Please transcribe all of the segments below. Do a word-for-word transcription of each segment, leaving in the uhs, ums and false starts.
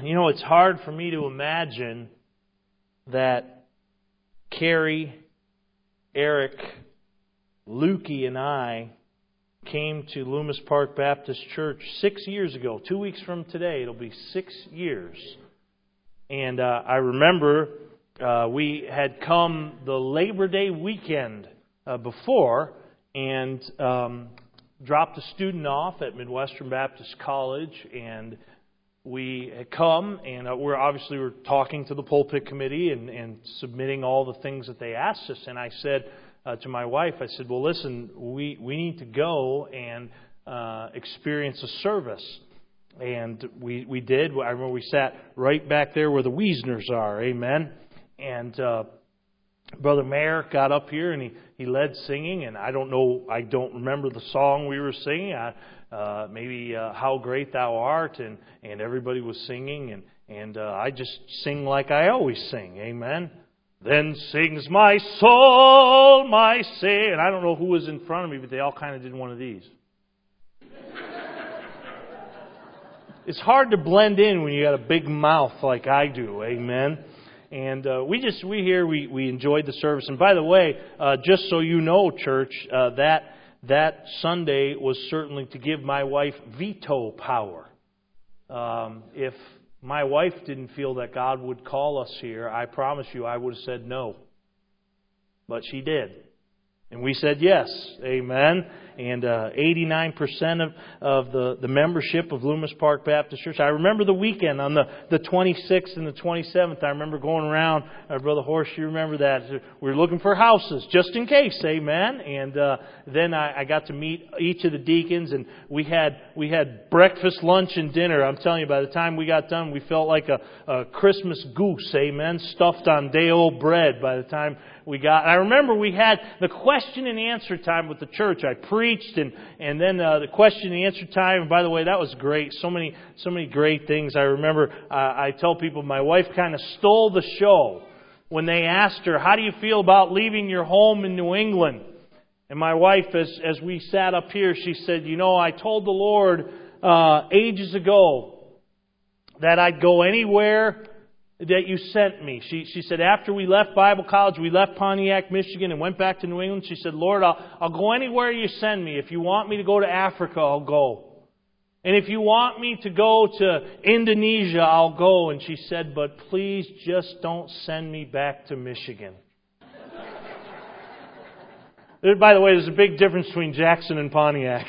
You know, it's hard for me to imagine that Carrie, Eric, Lukey, and I came to Loomis Park Baptist Church six years ago. Two weeks from today, it'll be six years. And uh, I remember uh, we had come the Labor Day weekend uh, before and um, dropped a student off at Midwestern Baptist College, and we had come, and uh, we're obviously we're talking to the pulpit committee and, and submitting all the things that they asked us. And I said uh, to my wife, I said, well, listen, we, we need to go and uh, experience a service. And we, we did. I remember we sat right back there where the Wiesners are, amen. And uh, Brother Mayer got up here and he, he led singing, and I don't know, I don't remember the song we were singing. I, Uh, maybe uh, How Great Thou Art, and, and everybody was singing, and, and uh, I just sing like I always sing, amen. Then sings my soul, my Savior. And I don't know who was in front of me, but they all kind of did one of these. It's hard to blend in when you got a big mouth like I do, amen. And uh, we just, we here, we, we enjoyed the service. And by the way, uh, just so you know, church, uh, that That Sunday was certainly to give my wife veto power. Um, if my wife didn't feel that God would call us here, I promise you I would have said no. But she did. And we said yes. Amen. And uh, eighty-nine percent of, of the, the membership of Loomis Park Baptist Church. I remember the weekend on the, the twenty-sixth and the twenty-seventh. I remember going around. Uh, Brother Horst, you remember that. We were looking for houses, just in case. Amen. And uh, then I, I got to meet each of the deacons. And we had we had breakfast, lunch, and dinner. I'm telling you, by the time we got done, we felt like a, a Christmas goose. Amen. Stuffed on day-old bread by the time we got. I remember we had the question and answer time with the church. I preached, and and then uh, the question and answer time. And by the way, that was great. So many so many great things. I remember. Uh, I tell people my wife kind of stole the show when they asked her, "How do you feel about leaving your home in New England?" And my wife, as as we sat up here, she said, "You know, I told the Lord uh, ages ago that I'd go anywhere that you sent me." She she said, after we left Bible college, we left Pontiac, Michigan, and went back to New England. She said, "Lord, I'll, I'll go anywhere you send me. If you want me to go to Africa, I'll go. And if you want me to go to Indonesia, I'll go." And she said, "But please just don't send me back to Michigan." By the way, there's a big difference between Jackson and Pontiac.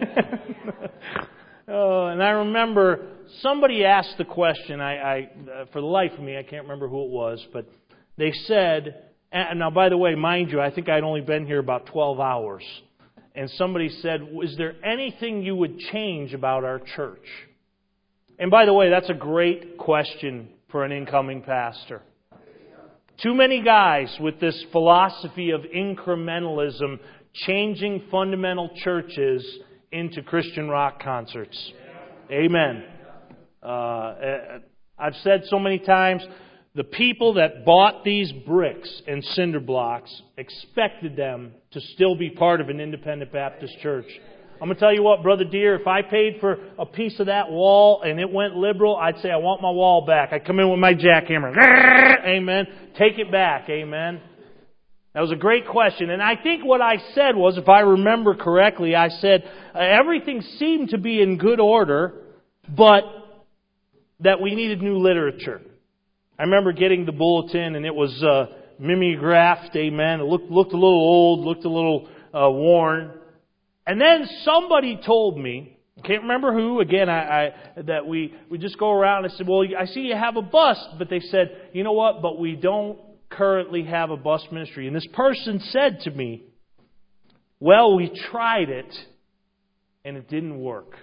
Oh, and I remember somebody asked the question, I, I uh, for the life of me, I can't remember who it was, but they said, and now by the way, mind you, I think I'd only been here about twelve hours. And somebody said, "Is there anything you would change about our church?" And by the way, that's a great question for an incoming pastor. Too many guys with this philosophy of incrementalism changing fundamental churches into Christian rock concerts. Amen. Uh, I've said so many times, the people that bought these bricks and cinder blocks expected them to still be part of an independent Baptist church. I'm going to tell you what, Brother Deere, if I paid for a piece of that wall and it went liberal, I'd say, "I want my wall back." I'd come in with my jackhammer. Amen. Take it back. Amen. That was a great question. And I think what I said was, if I remember correctly, I said, uh, everything seemed to be in good order, but that we needed new literature. I remember getting the bulletin, and it was uh, mimeographed, amen. It looked, looked a little old, looked a little uh, worn. And then somebody told me, I can't remember who, again, I, I that we, we just go around and said, "Well, I see you have a bust." But they said, "You know what, but we don't currently have a bus ministry." And this person said to me, "Well, we tried it and it didn't work."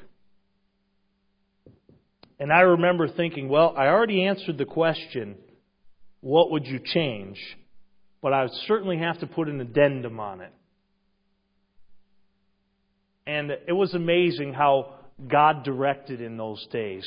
And I remember thinking, well, I already answered the question, what would you change? But I would certainly have to put an addendum on it. And it was amazing how God directed in those days.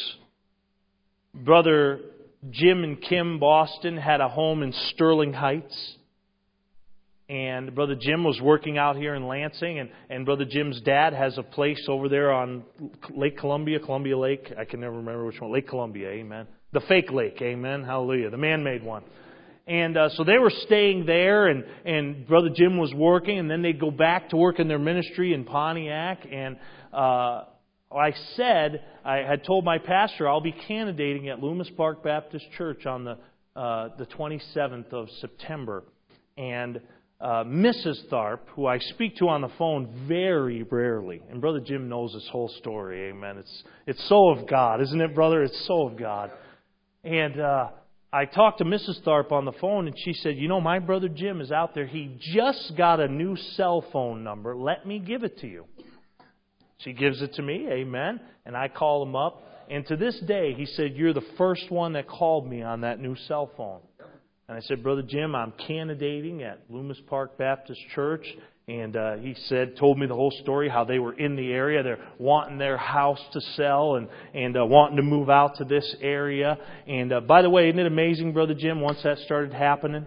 Brother Jim and Kim Boston had a home in Sterling Heights. And Brother Jim was working out here in Lansing, and, and Brother Jim's dad has a place over there on Lake Columbia, Columbia Lake. I can never remember which one. Lake Columbia, amen. The fake lake, amen. Hallelujah. The man-made one. And uh, so they were staying there, and, and Brother Jim was working, and then they'd go back to work in their ministry in Pontiac. And uh, I said, I had told my pastor I'll be candidating at Loomis Park Baptist Church on the uh, the twenty-seventh of September. And uh, Missus Tharp, who I speak to on the phone very rarely, and Brother Jim knows this whole story, amen. It's it's so of God, isn't it, brother? It's so of God. And uh, I talked to Missus Tharp on the phone, and she said, you know, my brother Jim is out there. He just got a new cell phone number. Let me give it to you. She gives it to me, amen, and I call him up. And to this day, he said, you're the first one that called me on that new cell phone. And I said, Brother Jim, I'm candidating at Loomis Park Baptist Church. And uh, he said, told me the whole story, how they were in the area. They're wanting their house to sell and, and uh, wanting to move out to this area. And uh, by the way, isn't it amazing, Brother Jim, once that started happening?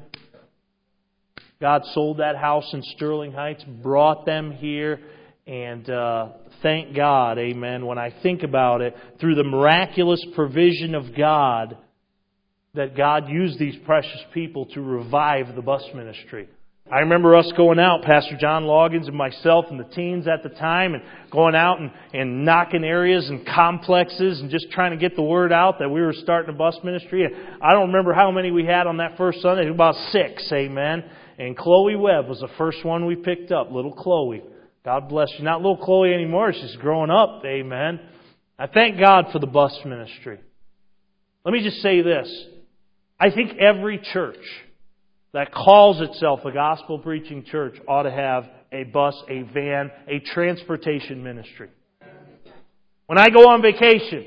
God sold that house in Sterling Heights, brought them here. And uh, thank God, amen, when I think about it, through the miraculous provision of God, that God used these precious people to revive the bus ministry. I remember us going out, Pastor John Loggins and myself and the teens at the time, and going out and, and knocking areas and complexes and just trying to get the word out that we were starting a bus ministry. And I don't remember how many we had on that first Sunday. It was about six, amen. And Chloe Webb was the first one we picked up, little Chloe. God bless you. Not little Chloe anymore. She's growing up. Amen. I thank God for the bus ministry. Let me just say this. I think every church that calls itself a gospel preaching church ought to have a bus, a van, a transportation ministry. When I go on vacation,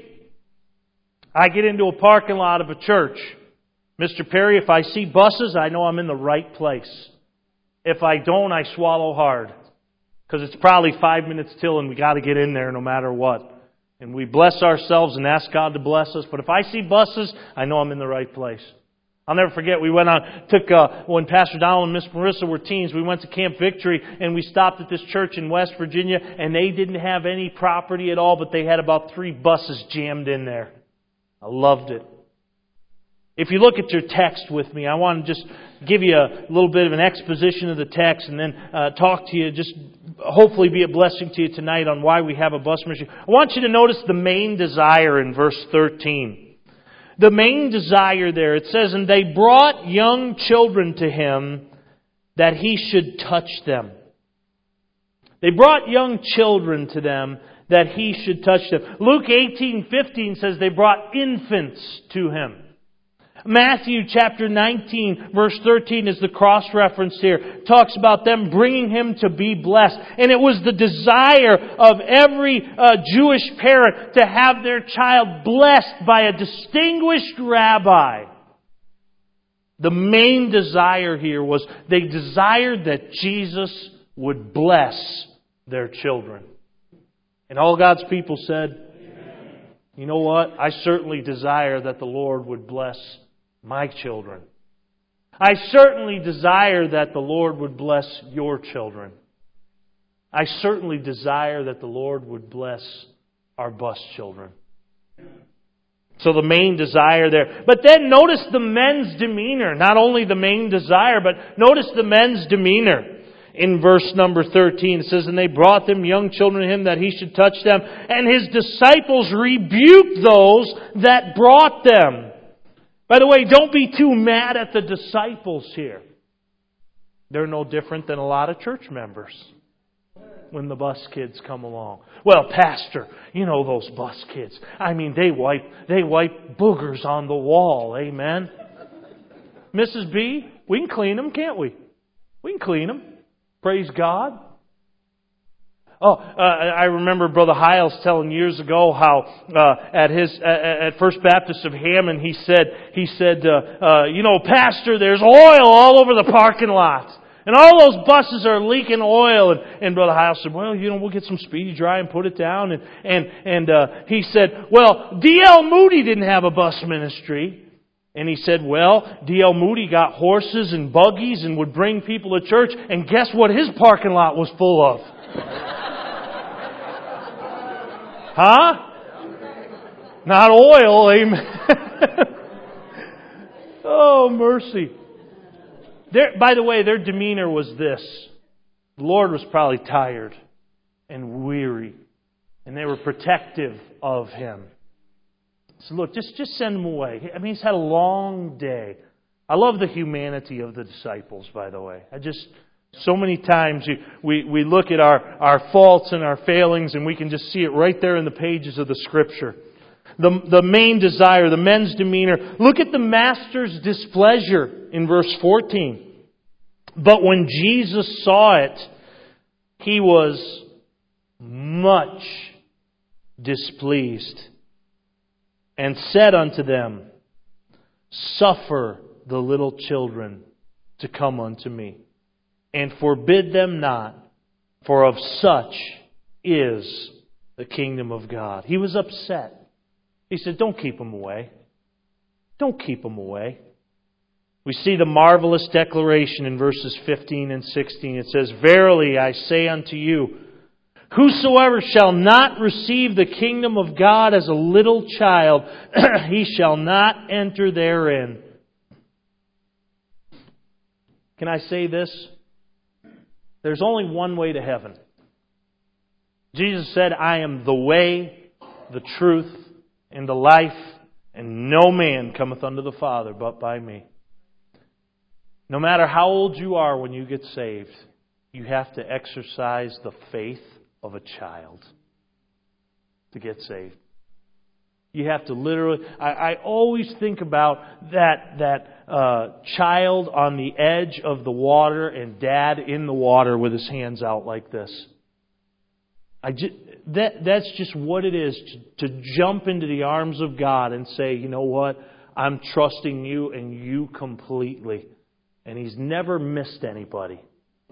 I get into a parking lot of a church. Mister Perry, if I see buses, I know I'm in the right place. If I don't, I swallow hard. Because it's probably five minutes till and we got to get in there no matter what. And we bless ourselves and ask God to bless us. But if I see buses, I know I'm in the right place. I'll never forget, we went on, took, uh, when Pastor Donald and Miss Marissa were teens, we went to Camp Victory and we stopped at this church in West Virginia, and they didn't have any property at all, but they had about three buses jammed in there. I loved it. If you look at your text with me, I want to just give you a little bit of an exposition of the text and then uh, talk to you, just hopefully be a blessing to you tonight on why we have a bus ministry. I want you to notice the main desire in verse thirteen. The main desire there, it says, and they brought young children to him that he should touch them. They brought young children to them that he should touch them. Luke eighteen fifteen says they brought infants to him. Matthew chapter nineteen verse thirteen is the cross-reference here. It talks about them bringing him to be blessed. And it was the desire of every uh, Jewish parent to have their child blessed by a distinguished rabbi. The main desire here was they desired that Jesus would bless their children. And all God's people said, amen. You know what? I certainly desire that the Lord would bless my children. I certainly desire that the Lord would bless your children. I certainly desire that the Lord would bless our bus children. So the main desire there. But then notice the men's demeanor. Not only the main desire, but notice the men's demeanor. In verse number thirteen, it says, and they brought them young children to him that he should touch them. And his disciples rebuked those that brought them. By the way, don't be too mad at the disciples here. They're no different than a lot of church members when the bus kids come along. Well, Pastor, you know those bus kids. I mean, they wipe they wipe boogers on the wall. Amen. Missus B, we can clean them, can't we? We can clean them. Praise God. Oh, uh, I remember Brother Hiles telling years ago how uh, at his uh, at First Baptist of Hammond he said he said uh, uh, you know, Pastor, there's oil all over the parking lot, and all those buses are leaking oil. And, and Brother Hiles said, well, you know, we'll get some Speedy Dry and put it down. And and and uh, he said, well, D L Moody didn't have a bus ministry. And he said, well, D L Moody got horses and buggies and would bring people to church. And guess what his parking lot was full of? Huh? Not oil, amen. Oh, mercy. Their, by the way, their demeanor was this. The Lord was probably tired and weary. And they were protective of Him. So look, just, just send him away. I mean, he's had a long day. I love the humanity of the disciples, by the way. I just, so many times you, we, we look at our, our faults and our failings and we can just see it right there in the pages of the Scripture. The, the main desire, the men's demeanor. Look at the Master's displeasure in verse fourteen. But when Jesus saw it, He was much displeased, and said unto them, Suffer the little children to come unto me, and forbid them not, for of such is the kingdom of God. He was upset. He said, don't keep them away. Don't keep them away. We see the marvelous declaration in verses fifteen and sixteen. It says, Verily I say unto you, whosoever shall not receive the kingdom of God as a little child, he shall not enter therein. Can I say this? There's only one way to heaven. Jesus said, I am the way, the truth, and the life, and no man cometh unto the Father but by me. No matter how old you are when you get saved, you have to exercise the faith of a child to get saved. You have to literally... I, I always think about that, that uh, child on the edge of the water and Dad in the water with his hands out like this. I just, that, that's just what it is to, to jump into the arms of God and say, you know what? I'm trusting you and you completely. And He's never missed anybody.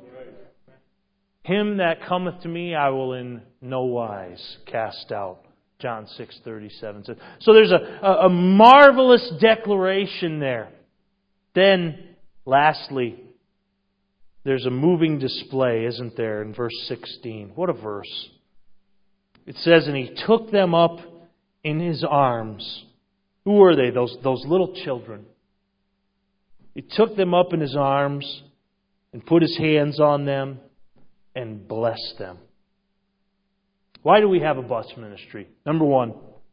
Him that cometh to me, I will in no wise cast out. John six thirty-seven says. So there's a, a, a marvelous declaration there. Then, lastly, there's a moving display, isn't there, in verse sixteen. What a verse. It says, and He took them up in His arms. Who were they? Those, those little children. He took them up in His arms and put His hands on them and blessed them. Why do we have a bus ministry? Number one,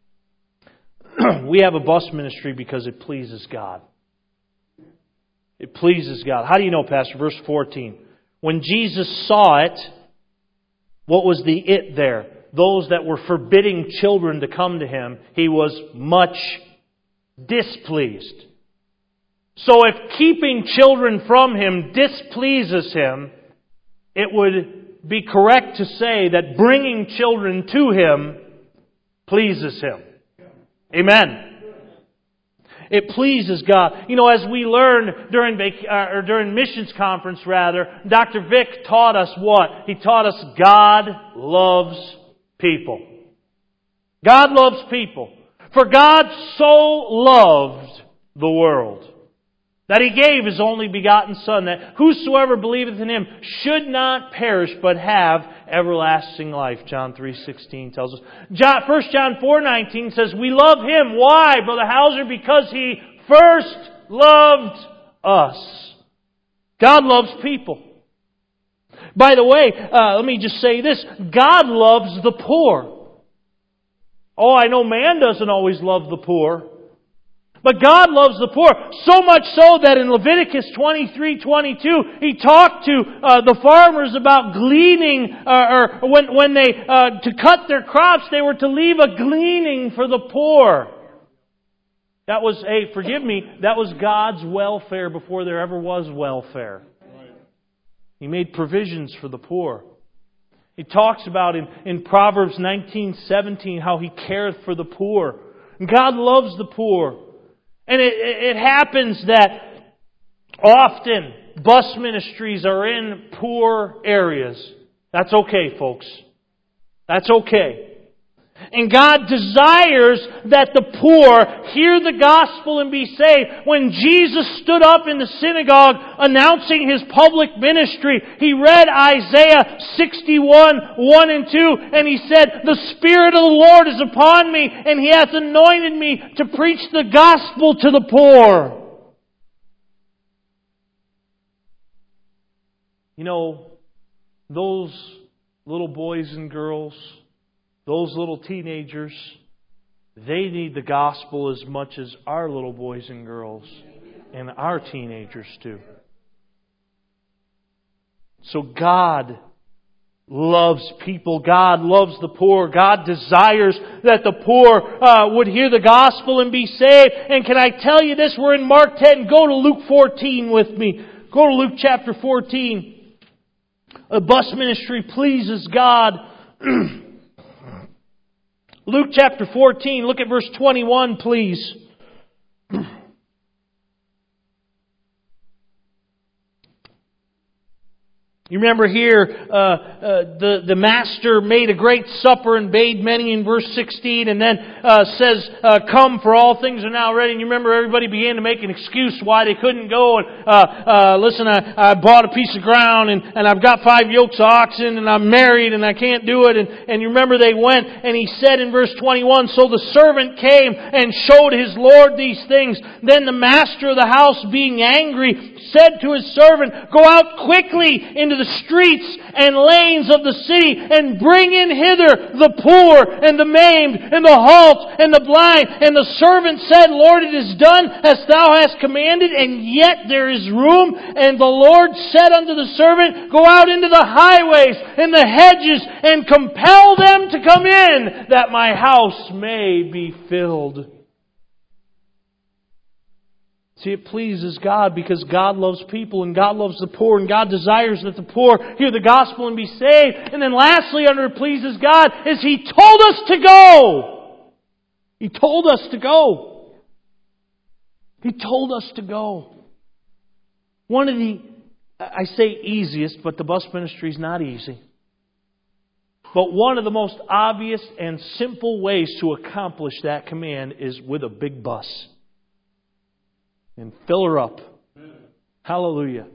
we have a bus ministry because it pleases God. It pleases God. How do you know, Pastor? Verse fourteen. When Jesus saw it, what was the it there? Those that were forbidding children to come to Him, He was much displeased. So if keeping children from Him displeases Him, it would be correct to say that bringing children to Him pleases Him. Amen. It pleases God. You know, as we learned during vac- or during missions conference, rather, Doctor Vic taught us what? He taught us God loves people. God loves people. For God so loved the world that He gave His only begotten Son, that whosoever believeth in Him should not perish, but have everlasting life. John three sixteen tells us. John, First John four nineteen says, we love Him. Why, Brother Hauser? Because He first loved us. God loves people. By the way, uh, let me just say this. God loves the poor. Oh, I know man doesn't always love the poor. But God loves the poor, so much so that in Leviticus twenty-three twenty-two, He talked to uh, the farmers about gleaning, uh, or when, when they, uh, to cut their crops, they were to leave a gleaning for the poor. That was, hey, forgive me, that was God's welfare before there ever was welfare. He made provisions for the poor. He talks about in, in Proverbs nineteen seventeen how He careth for the poor. And God loves the poor. And it, it happens that often bus ministries are in poor areas. That's okay, folks. That's okay. And God desires that the poor hear the gospel and be saved. When Jesus stood up in the synagogue announcing His public ministry, He read Isaiah sixty-one, one and two, and He said, "The Spirit of the Lord is upon me, and He hath anointed me to preach the gospel to the poor." You know, those little boys and girls, those little teenagers, they need the gospel as much as our little boys and girls and our teenagers do. So God loves people. God loves the poor. God desires that the poor uh, would hear the gospel and be saved. And can I tell you this? We're in Mark ten. Go to Luke fourteen with me. Go to Luke chapter fourteen. A bus ministry pleases God. Luke chapter fourteen, look at verse twenty-one, please. You remember here, uh, uh, the, the master made a great supper and bade many in verse sixteen, and then uh, says, uh, "Come, for all things are now ready." And you remember everybody began to make an excuse why they couldn't go. And uh, uh, listen, I, I bought a piece of ground, and, and I've got five yokes of oxen, and I'm married, and I can't do it. And, and you remember they went, and he said in verse twenty-one, "So the servant came and showed his lord these things. Then the master of the house, being angry, said to his servant, 'Go out quickly into the streets and lanes of the city, and bring in hither the poor, and the maimed, and the halt, and the blind.' And the servant said, 'Lord, it is done as thou hast commanded, and yet there is room.' And the Lord said unto the servant, 'Go out into the highways and the hedges, and compel them to come in, that my house may be filled.'" See, it pleases God because God loves people and God loves the poor, and God desires that the poor hear the gospel and be saved. And then lastly, under it pleases God, is He told us to go. He told us to go. He told us to go. One of the, I say easiest, but the bus ministry is not easy. But one of the most obvious and simple ways to accomplish that command is with a big bus. And fill her up. Hallelujah.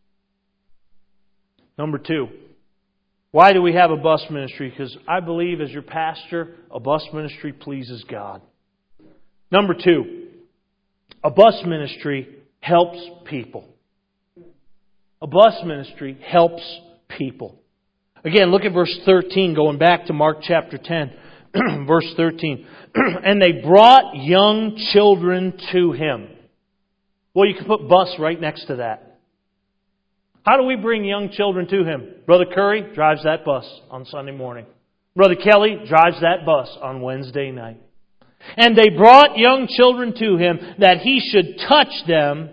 Number two. Why do we have a bus ministry? Because I believe as your pastor, a bus ministry pleases God. Number two. A bus ministry helps people. A bus ministry helps people. Again, look at verse thirteen, going back to Mark chapter ten. Verse thirteen. "And they brought young children to Him." Well, you can put bus right next to that. How do we bring young children to Him? Brother Curry drives that bus on Sunday morning. Brother Kelly drives that bus on Wednesday night. "And they brought young children to Him that He should touch them."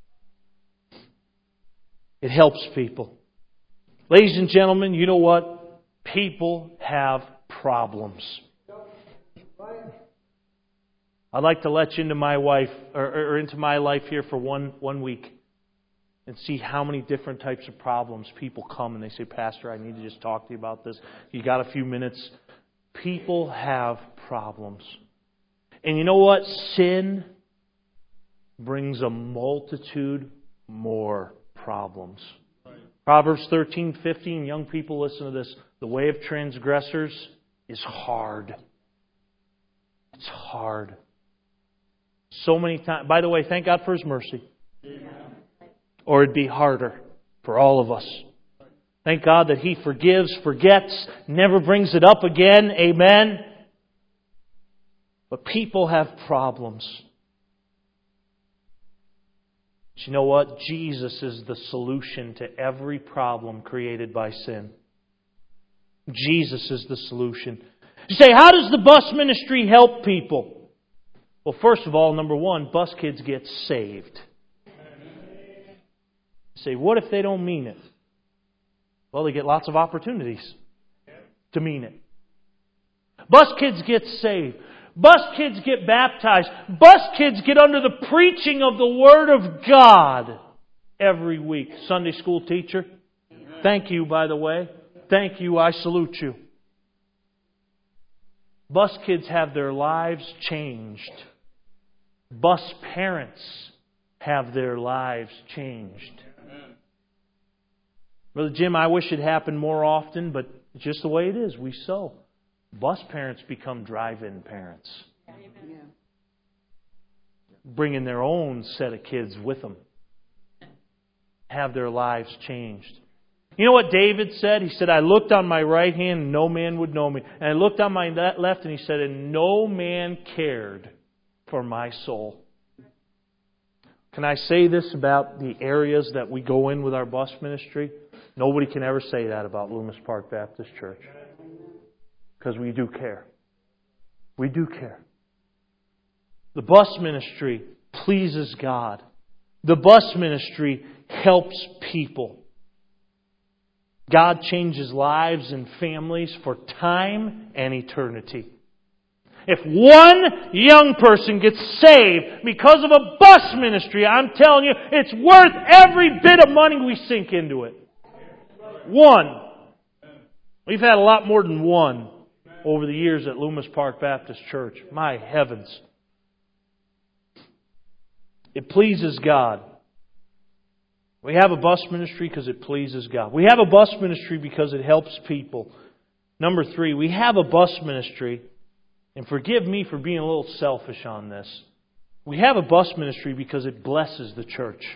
It helps people. Ladies and gentlemen, you know what? People have problems. I'd like to let you into my wife or, or into my life here for one one week and see how many different types of problems people come and they say, "Pastor, I need to just talk to you about this. You got a few minutes?" People have problems. And you know what? Sin brings a multitude more problems. Right. Proverbs thirteen fifteen, young people, listen to this. "The way of transgressors is hard." It's hard. So many times. By the way, thank God for His mercy. Amen. Or it'd be harder for all of us. Thank God that He forgives, forgets, never brings it up again. Amen. But people have problems. But you know what? Jesus is the solution to every problem created by sin. Jesus is the solution. You say, how does the bus ministry help people? Well, first of all, number one, bus kids get saved. You say, what if they don't mean it? Well, they get lots of opportunities to mean it. Bus kids get saved. Bus kids get baptized. Bus kids get under the preaching of the Word of God every week. Sunday school teacher, thank you, by the way. Thank you. I salute you. Bus kids have their lives changed. Bus parents have their lives changed. Brother Jim, I wish it happened more often, but it's just the way it is. We sow. Bus parents become drive-in parents. Bringing their own set of kids with them. Have their lives changed. You know what David said? He said, I looked on my right hand and no man would know me. And I looked on my left and he said, and no man cared for my soul. Can I say this about the areas that we go in with our bus ministry? Nobody can ever say that about Loomis Park Baptist Church. Because we do care. We do care. The bus ministry pleases God. The bus ministry helps people. God changes lives and families for time and eternity. If one young person gets saved because of a bus ministry, I'm telling you, it's worth every bit of money we sink into it. One. We've had a lot more than one over the years at Loomis Park Baptist Church. My heavens. It pleases God. We have a bus ministry because it pleases God. We have a bus ministry because it helps people. Number three, we have a bus ministry, and forgive me for being a little selfish on this. We have a bus ministry because it blesses the church.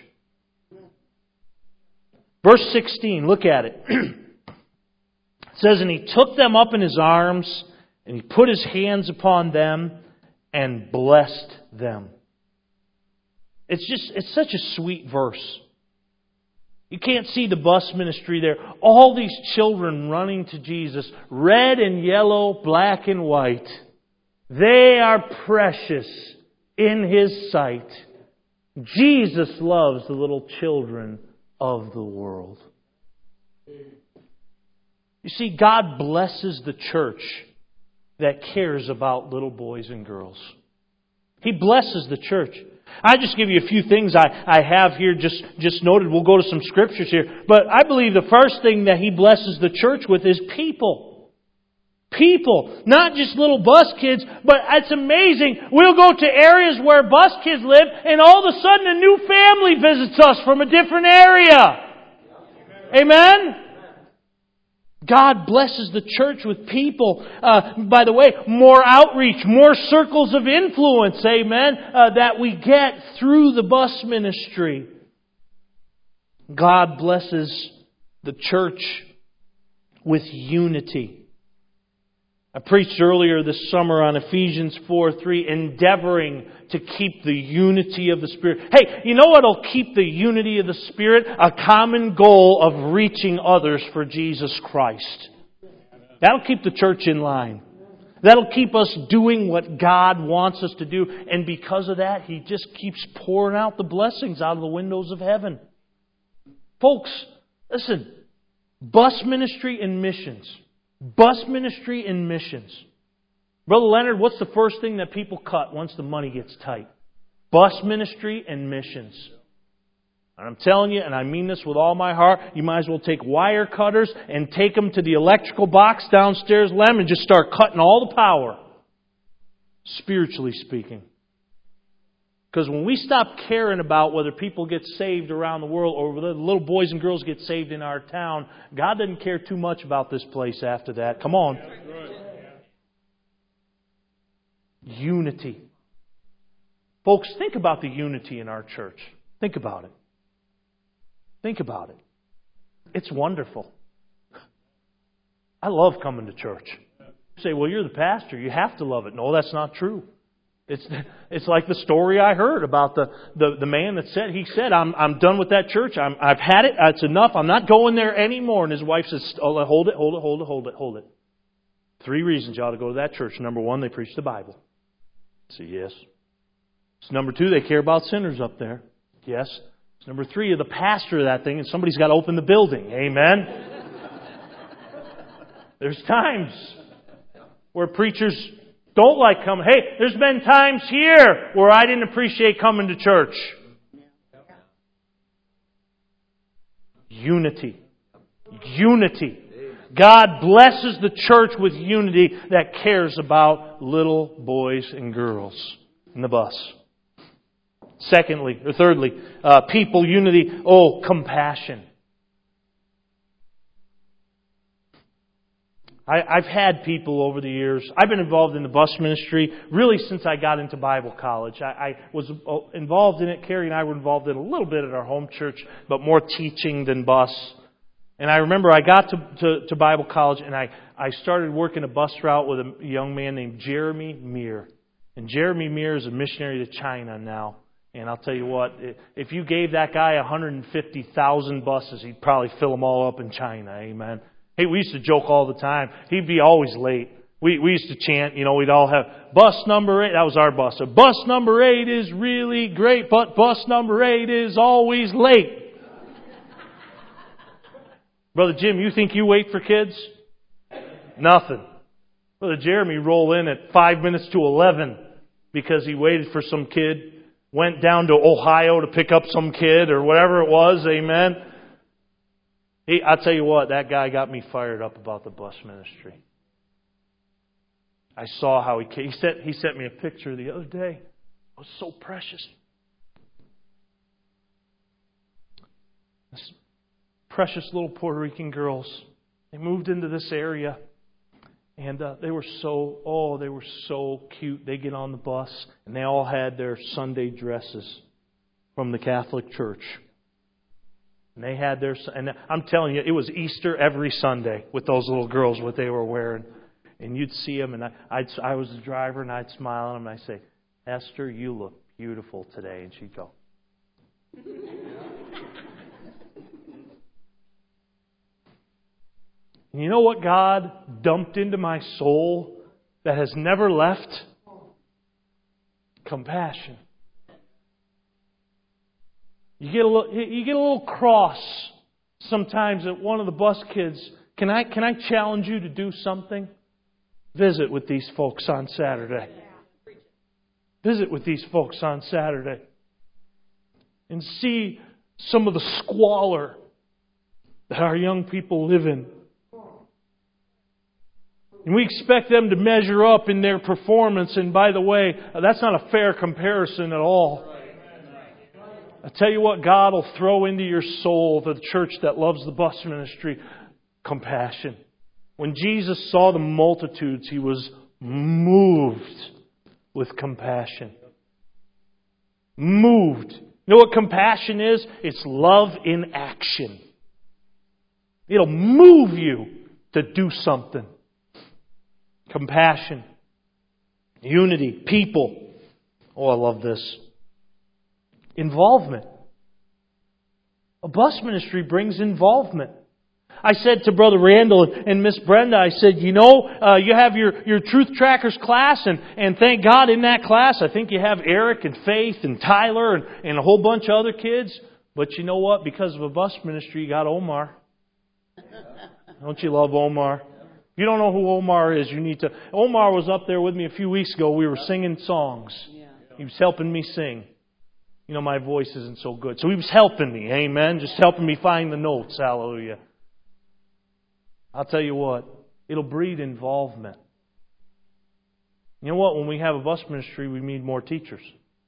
Verse sixteen, look at it. It says, and he took them up in his arms, and he put his hands upon them, and blessed them. It's just, it's such a sweet verse. You can't see the bus ministry there. All these children running to Jesus, red and yellow, black and white. They are precious in His sight. Jesus loves the little children of the world. You see, God blesses the church that cares about little boys and girls. He blesses the church. I'll just give you a few things I, I have here just, just noted. We'll go to some scriptures here. But I believe the first thing that He blesses the church with is people. People. Not just little bus kids, but it's amazing. We'll go to areas where bus kids live and all of a sudden a new family visits us from a different area. Amen? God blesses the church with people. Uh, by the way, more outreach, more circles of influence, amen, uh, that we get through the bus ministry. God blesses the church with unity. I preached earlier this summer on Ephesians four three, endeavoring to keep the unity of the Spirit. Hey, you know what'll keep the unity of the Spirit? A common goal of reaching others for Jesus Christ. That'll keep the church in line. That'll keep us doing what God wants us to do. And because of that, He just keeps pouring out the blessings out of the windows of heaven. Folks, listen. Bus ministry and missions. Bus ministry and missions. Brother Leonard, what's the first thing that people cut once the money gets tight? Bus ministry and missions. And I'm telling you, and I mean this with all my heart, you might as well take wire cutters and take them to the electrical box downstairs, Lem, and just start cutting all the power. Spiritually speaking. Because when we stop caring about whether people get saved around the world or whether the little boys and girls get saved in our town, God doesn't care too much about this place after that. Come on. Unity. Folks, think about the unity in our church. Think about it. Think about it. It's wonderful. I love coming to church. You say, well, you're the pastor. You have to love it. No, that's not true. It's it's like the story I heard about the, the, the man that said, he said, I'm I'm done with that church. I'm, I've had it. It's enough. I'm not going there anymore. And his wife says, oh, hold it, hold it, hold it, hold it, hold it. Three reasons you ought to go to that church. Number one, they preach the Bible. I say, yes. It's number two, they care about sinners up there. Yes. It's number three, you're the pastor of that thing, and somebody's got to open the building. Amen. There's times where preachers don't like coming. Hey, there's been times here where I didn't appreciate coming to church. Unity. Unity. God blesses the church with unity that cares about little boys and girls in the bus. Secondly, or thirdly, uh, people unity. Oh, compassion. I, I've had people over the years. I've been involved in the bus ministry really since I got into Bible college. I, I was involved in it. Carrie and I were involved in it a little bit at our home church, but more teaching than bus. And I remember I got to, to, to Bible college and I, I started working a bus route with a young man named Jeremy Meir. And Jeremy Meir is a missionary to China now. And I'll tell you what, if you gave that guy one hundred fifty thousand buses, he'd probably fill them all up in China. Amen. Hey, we used to joke all the time. He'd be always late. We we used to chant, you know, we'd all have bus number eight. That was our bus. So bus number eight is really great, but bus number eight is always late. Brother Jim, you think you wait for kids? Nothing. Brother Jeremy rolled in at five minutes to eleven because he waited for some kid, went down to Ohio to pick up some kid or whatever it was. Amen. He, I'll tell you what, that guy got me fired up about the bus ministry. I saw how he came. He sent, he sent me a picture the other day. It was so precious. This precious little Puerto Rican girls. They moved into this area. And uh, they were so, oh, they were so cute. They get on the bus and they all had their Sunday dresses from the Catholic Church. And they had their, and I'm telling you, it was Easter every Sunday with those little girls, what they were wearing. And you'd see them, and I, I'd, I was the driver, and I'd smile at them, and I'd say, Esther, you look beautiful today. And she'd go. And you know what God dumped into my soul that has never left? Compassion. You get a little, you get a little cross sometimes at one of the bus kids. Can I, can I challenge you to do something? Visit with these folks on Saturday. Visit with these folks on Saturday. And see some of the squalor that our young people live in. And we expect them to measure up in their performance. And by the way, that's not a fair comparison at all. I tell you what, God will throw into your soul, the church that loves the bus ministry, compassion. When Jesus saw the multitudes, He was moved with compassion. Moved. You know what compassion is? It's love in action. It'll move you to do something. Compassion. Unity. People. Oh, I love this. Involvement. A bus ministry brings involvement. I said to Brother Randall and Miss Brenda, I said, you know, uh, you have your, your Truth Trackers class, and, and thank God in that class, I think you have Eric and Faith and Tyler and, and a whole bunch of other kids. But you know what? Because of a bus ministry, you got Omar. Don't you love Omar? If you don't know who Omar is, you need to. Omar was up there with me a few weeks ago. We were singing songs. He was helping me sing. You know, my voice isn't so good. So he was helping me, amen? Just helping me find the notes, hallelujah. I'll tell you what, it'll breed involvement. You know what? When we have a bus ministry, we need more teachers.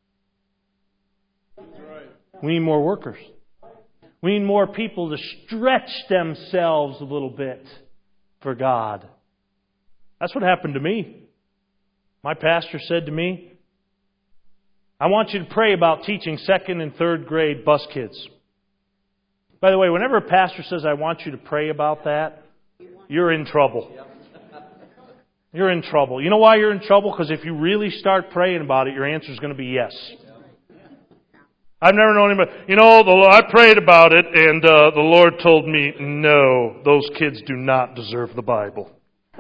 We need more workers. We need more people to stretch themselves a little bit for God. That's what happened to me. My pastor said to me, I want you to pray about teaching second and third grade bus kids. By the way, whenever a pastor says, I want you to pray about that, you're in trouble. You're in trouble. You know why you're in trouble? Because if you really start praying about it, your answer is going to be yes. I've never known anybody, you know, the, I prayed about it and uh, the Lord told me, no, those kids do not deserve the Bible.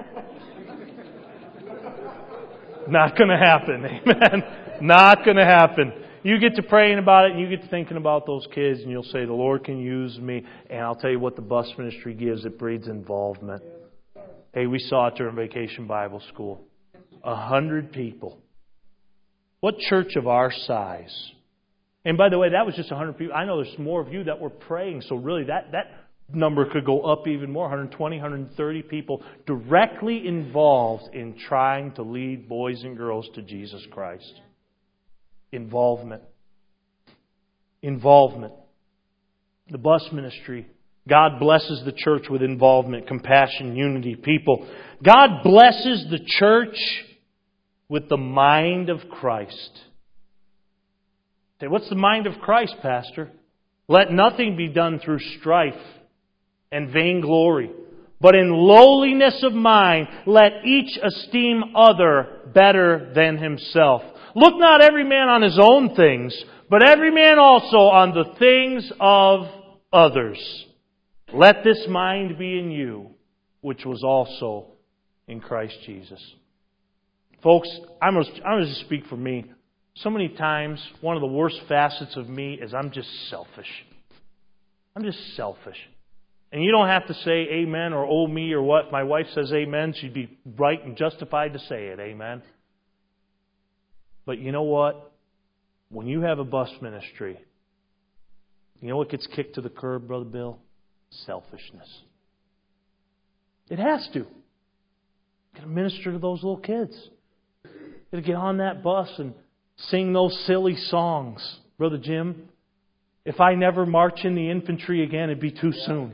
Not going to happen. Amen. Not going to happen. You get to praying about it and you get to thinking about those kids and you'll say, the Lord can use me. And I'll tell you what the bus ministry gives. It breeds involvement. Hey, we saw it during Vacation Bible School. A hundred people. What church of our size? And by the way, that was just a hundred people. I know there's more of you that were praying. So really, that, that number could go up even more, one hundred twenty, one hundred thirty people directly involved in trying to lead boys and girls to Jesus Christ. Involvement. Involvement. The bus ministry. God blesses the church with involvement, compassion, unity, people. God blesses the church with the mind of Christ. Say, what's the mind of Christ, Pastor? Let nothing be done through strife and vainglory, but in lowliness of mind, let each esteem other better than himself. Look not every man on his own things, but every man also on the things of others. Let this mind be in you, which was also in Christ Jesus. Folks, I'm going to just speak for me. So many times, one of the worst facets of me is I'm just selfish. I'm just selfish. And you don't have to say amen or oh me or what. If my wife says amen, she'd be right and justified to say it. Amen. But you know what? When you have a bus ministry, you know what gets kicked to the curb, Brother Bill? Selfishness. It has to. You've got to minister to those little kids. You've got to get on that bus and sing those silly songs. Brother Jim, if I never march in the infantry again, it'd be too soon.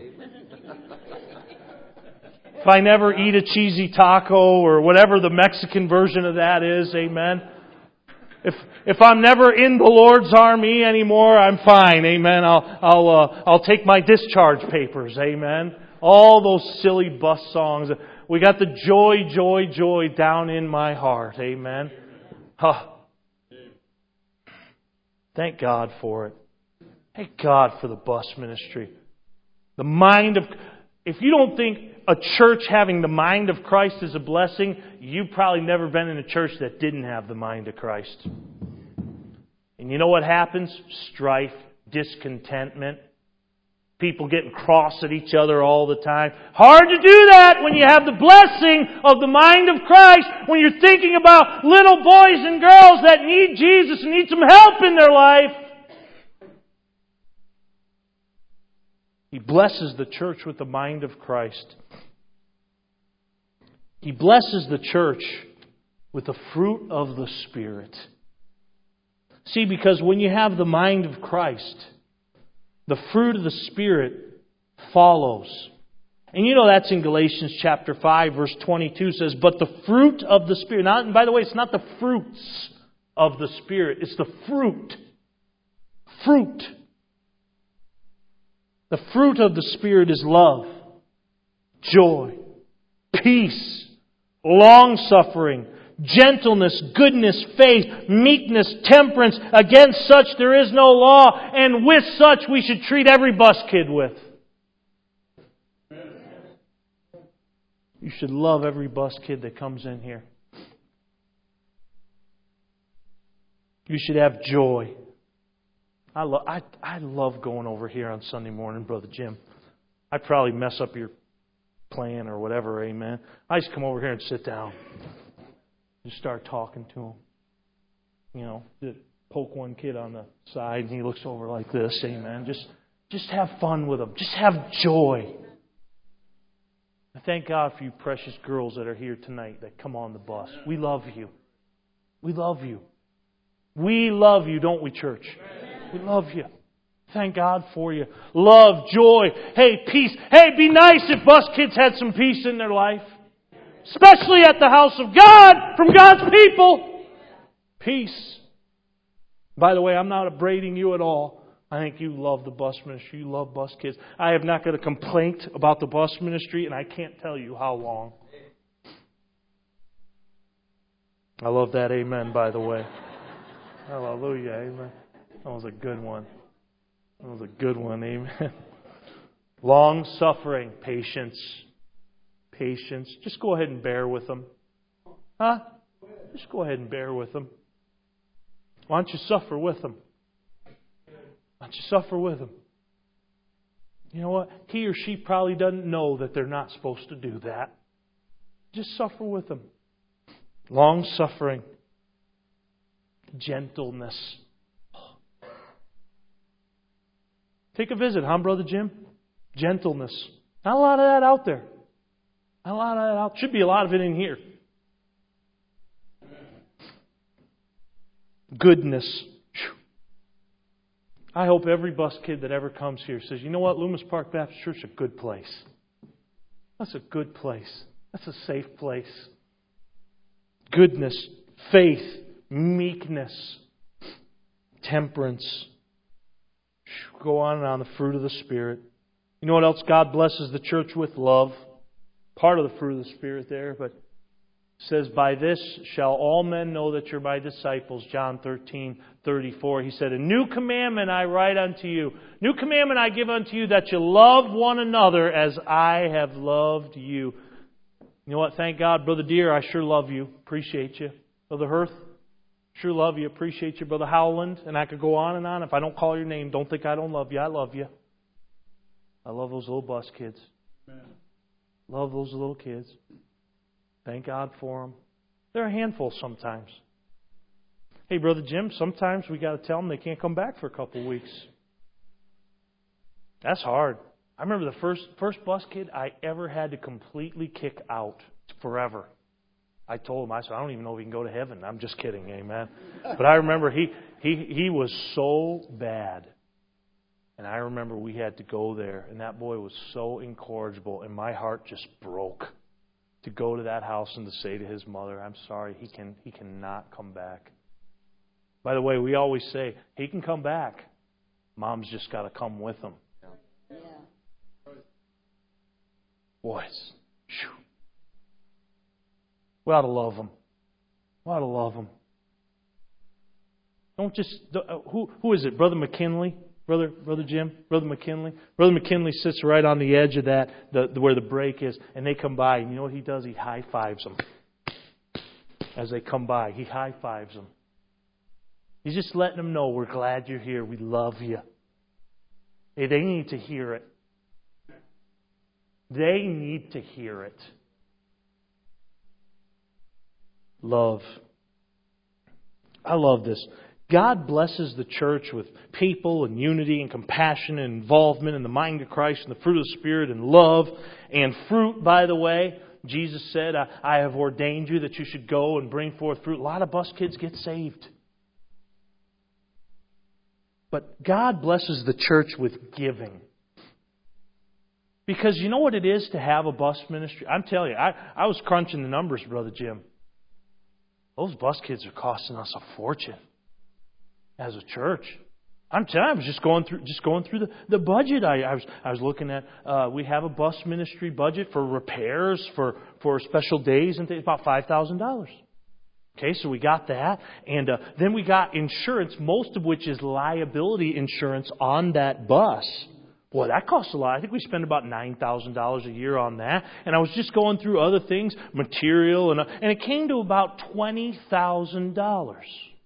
If I never eat a cheesy taco or whatever the Mexican version of that is, amen. If if I'm never in the Lord's army anymore, I'm fine, amen. I'll I'll uh, I'll take my discharge papers, amen. All those silly bus songs. We got the joy, joy, joy down in my heart, amen. Huh. Thank God for it. Thank God for the bus ministry. The mind of... If you don't think a church having the mind of Christ is a blessing, you've probably never been in a church that didn't have the mind of Christ. And you know what happens? Strife, discontentment, people getting cross at each other all the time. Hard to do that when you have the blessing of the mind of Christ, when you're thinking about little boys and girls that need Jesus and need some help in their life. He blesses the church with the mind of Christ. He blesses the church with the fruit of the Spirit. See, because when you have the mind of Christ, the fruit of the Spirit follows. And you know that's in Galatians chapter five, verse twenty-two says, but the fruit of the Spirit. Now, and by the way, it's not the fruits of the Spirit. It's the fruit. Fruit. The fruit of the Spirit is love, joy, peace, long-suffering, gentleness, goodness, faith, meekness, temperance. Against such there is no law, and with such we should treat every bus kid with. You should love every bus kid that comes in here. You should have joy. I, lo- I, I love going over here on Sunday morning, Brother Jim. I'd probably mess up your plan or whatever, amen. I just come over here and sit down. Just start talking to him. You know, just poke one kid on the side and he looks over like this, amen. Just, just have fun with him. Just have joy. I thank God for you precious girls that are here tonight that come on the bus. We love you. We love you. We love you, don't we, church? We love you. Thank God for you. Love, joy, hey, peace. Hey, be nice if bus kids had some peace in their life. Especially at the house of God, from God's people. Peace. By the way, I'm not upbraiding you at all. I think you love the bus ministry. You love bus kids. I have not got a complaint about the bus ministry, and I can't tell you how long. I love that amen, by the way. Hallelujah, amen. That was a good one. That was a good one, amen. Long-suffering, patience. Patience. Just go ahead and bear with them. Huh? Just go ahead and bear with them. Why don't you suffer with them? Why don't you suffer with them? You know what? He or she probably doesn't know that they're not supposed to do that. Just suffer with them. Long-suffering. Gentleness. Take a visit, huh, Brother Jim? Gentleness. Not a lot of that out there. Not a lot of that out. Should be a lot of it in here. Goodness. I hope every bus kid that ever comes here says, you know what, Loomis Park Baptist Church is a good place. That's a good place. That's a safe place. Goodness, faith, meekness, temperance. Go on and on, the fruit of the Spirit. You know what else God blesses the church with? Love. Part of the fruit of the Spirit there, but it says, by this shall all men know that you're my disciples, John thirteen thirty-four. He said, a new commandment I write unto you. New commandment I give unto you, that you love one another as I have loved you. You know what? Thank God, Brother Deere, I sure love you. Appreciate you. Brother Hirth, sure love you. Appreciate you. Brother Howland, and I could go on and on. If I don't call your name, don't think I don't love you. I love you. I love those little bus kids. Amen. Love those little kids. Thank God for them. They're a handful sometimes. Hey, Brother Jim, sometimes we got to tell them they can't come back for a couple of weeks. That's hard. I remember the first first bus kid I ever had to completely kick out forever. I told him, I said, I don't even know if he can go to heaven. I'm just kidding, amen. But I remember he he he was so bad. And I remember we had to go there, and that boy was so incorrigible, and my heart just broke. To go to that house and to say to his mother, I'm sorry, he can he cannot come back. By the way, we always say, he can come back. Mom's just got to come with him. Yeah. Boys, whew. We ought to love them. We ought to love them. Don't just, who who is it? Brother McKinley? Brother, Brother Jim, Brother McKinley. Brother McKinley sits right on the edge of that, the, the, where the break is, and they come by. And you know what he does? He high fives them as they come by. He high fives them. He's just letting them know, we're glad you're here. We love you. Hey, they need to hear it. They need to hear it. Love. I love this. God blesses the church with people and unity and compassion and involvement in the mind of Christ and the fruit of the Spirit and love and fruit, by the way. Jesus said, I, I have ordained you that you should go and bring forth fruit. A lot of bus kids get saved. But God blesses the church with giving. Because you know what it is to have a bus ministry? I'm telling you, I, I was crunching the numbers, Brother Jim. Those bus kids are costing us a fortune. As a church, I'm telling you, I was just going through just going through the, the budget. I, I was I was looking at. Uh, we have a bus ministry budget for repairs for, for special days and things, about five thousand dollars. Okay, so we got that, and uh, then we got insurance, most of which is liability insurance on that bus. Boy, that costs a lot. I think we spend about nine thousand dollars a year on that. And I was just going through other things, material, and uh, and it came to about twenty thousand dollars.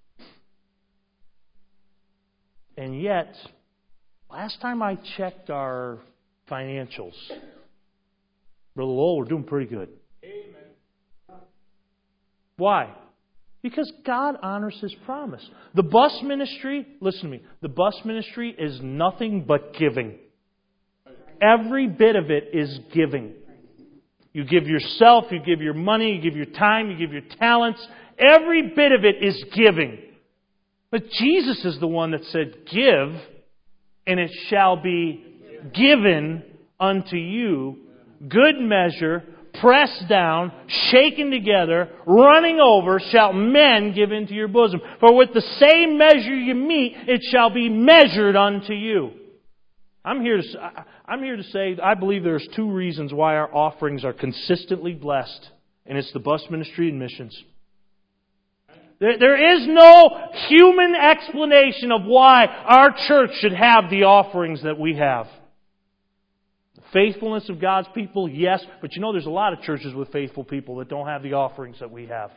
And yet, last time I checked our financials, Brother Lowell, we're doing pretty good. Amen. Why? Because God honors His promise. The bus ministry, listen to me, the bus ministry is nothing but giving. Every bit of it is giving. You give yourself, you give your money, you give your time, you give your talents. Every bit of it is giving. But Jesus is the one that said, give, and it shall be given unto you. Good measure, pressed down, shaken together, running over, shall men give into your bosom. For with the same measure you meet, it shall be measured unto you. I'm here to, I'm here to say, I believe there's two reasons why our offerings are consistently blessed. And it's the bus ministry and missions. There is no human explanation of why our church should have the offerings that we have. The faithfulness of God's people, yes, but you know there's a lot of churches with faithful people that don't have the offerings that we have.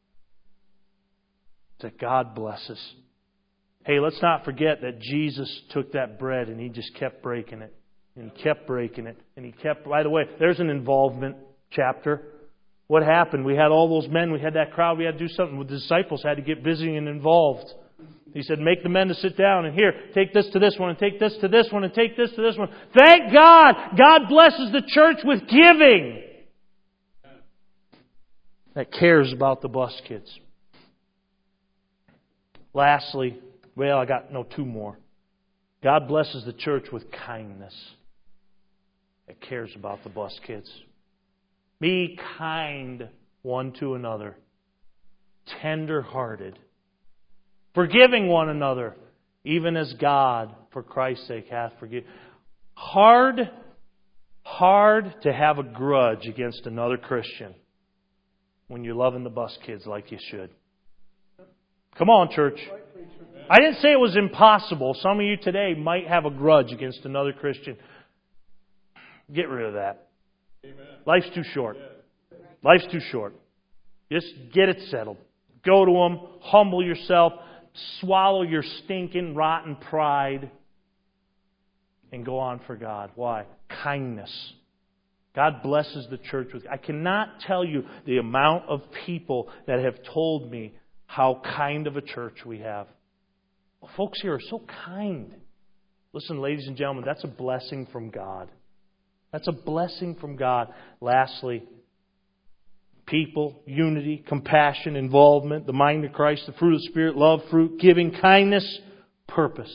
That God blesses. Hey, let's not forget that Jesus took that bread and He just kept breaking it. And He kept breaking it. And He kept, by the way, there's an involvement chapter. What happened? We had all those men, we had that crowd, we had to do something. The disciples had to get busy and involved. He said, make the men to sit down, and here, take this to this one, and take this to this one, and take this to this one. Thank God! God blesses the church with giving that cares about the bus kids. Lastly, well, I got no two more. God blesses the church with kindness that cares about the bus kids. Be kind one to another, tender-hearted, forgiving one another, even as God, for Christ's sake, hath forgiven. Hard, hard to have a grudge against another Christian when you're loving the bus kids like you should. Come on, church. I didn't say it was impossible. Some of you today might have a grudge against another Christian. Get rid of that. Amen. Life's too short. Life's too short. Just get it settled. Go to them. Humble yourself. Swallow your stinking, rotten pride. And go on for God. Why? Kindness. God blesses the church with... I cannot tell you the amount of people that have told me how kind of a church we have. Well, folks here are so kind. Listen, ladies and gentlemen, that's a blessing from God. That's a blessing from God. Lastly, people, unity, compassion, involvement, the mind of Christ, the fruit of the Spirit, love, fruit, giving, kindness, purpose.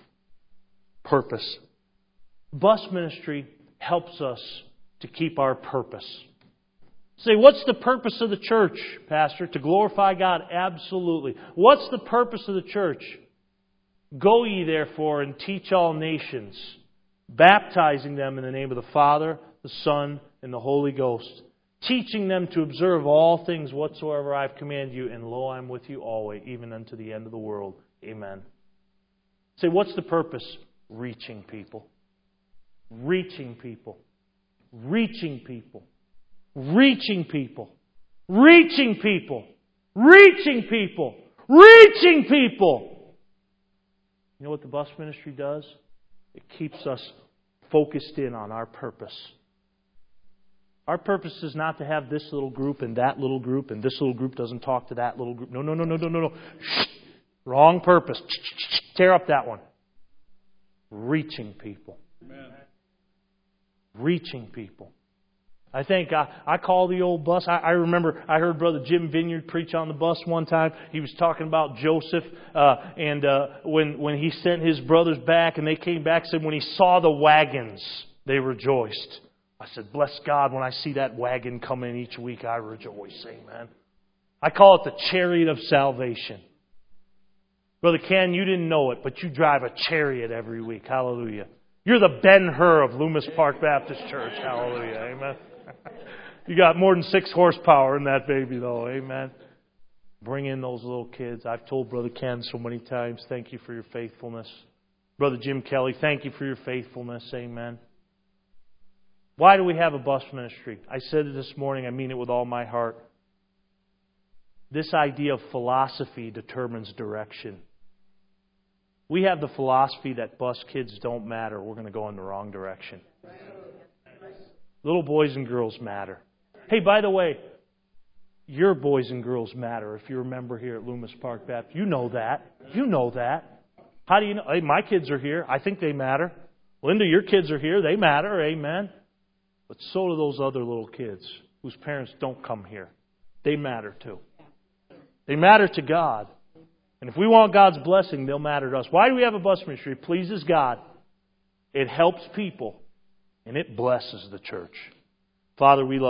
Purpose. Bus ministry helps us to keep our purpose. Say, what's the purpose of the church, Pastor? To glorify God? Absolutely. What's the purpose of the church? Go ye therefore and teach all nations, baptizing them in the name of the Father, the Son, and the Holy Ghost, teaching them to observe all things whatsoever I have commanded you, and lo, I am with you always, even unto the end of the world. Amen. Say, what's the purpose? Reaching people. Reaching people. Reaching people. Reaching people. Reaching people. Reaching people. Reaching people. You know what the bus ministry does? It keeps us focused in on our purpose. Our purpose is not to have this little group and that little group, and this little group doesn't talk to that little group. No, no, no, no, no, no, no. Shh. Wrong purpose. Tear up that one. Reaching people. Amen. Reaching people. I think I, I call the old bus. I, I remember I heard Brother Jim Vineyard preach on the bus one time. He was talking about Joseph uh, and uh, when when he sent his brothers back and they came back, said when he saw the wagons, they rejoiced. I said, bless God, when I see that wagon come in each week, I rejoice. Amen. I call it the chariot of salvation. Brother Ken, you didn't know it, but you drive a chariot every week. Hallelujah. You're the Ben-Hur of Loomis Park Baptist Church. Hallelujah. Amen. You got more than six horsepower in that baby, though. Amen. Bring in those little kids. I've told Brother Ken so many times, thank you for your faithfulness. Brother Jim Kelly, thank you for your faithfulness. Amen. Why do we have a bus ministry? I said it this morning. I mean it with all my heart. This idea of philosophy determines direction. We have the philosophy that bus kids don't matter. We're going to go in the wrong direction. Little boys and girls matter. Hey, by the way, your boys and girls matter. If you're a member here at Loomis Park Baptist, you know that. You know that. How do you know? Hey, my kids are here. I think they matter. Linda, your kids are here. They matter. Amen. But so do those other little kids whose parents don't come here. They matter too. They matter to God. And if we want God's blessing, they'll matter to us. Why do we have a bus ministry? It pleases God. It helps people. And it blesses the church. Father, we love